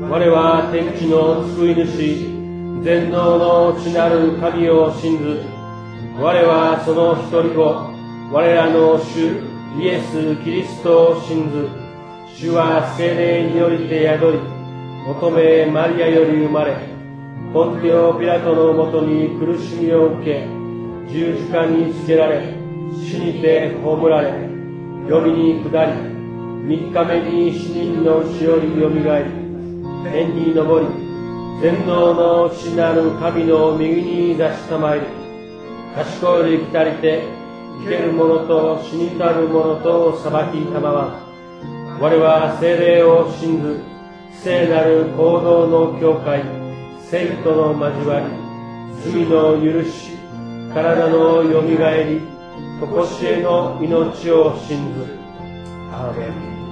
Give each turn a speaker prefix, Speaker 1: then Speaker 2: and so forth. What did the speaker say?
Speaker 1: 我は天地の救い主、全能の地なる神を信ず。我はその一人子、我らの主イエス・キリストを信ず。主は聖霊によりて宿り、乙女マリアより生まれ、ポンテオ・ピラトのもとに苦しみを受け、十字架につけられ、死にて葬られ、黄泉に下り、三日目に死人のうちよりよみがえり、天に昇り、全能の父なる神の右に座したまいり、賢いり来たりて、生ける者と死にたる者と裁きたまわん。我は聖霊を信ず、聖なる行動の教会、聖との交わり、罪の許し、体のよみがえり、とこしえの命を信ず。アーメン。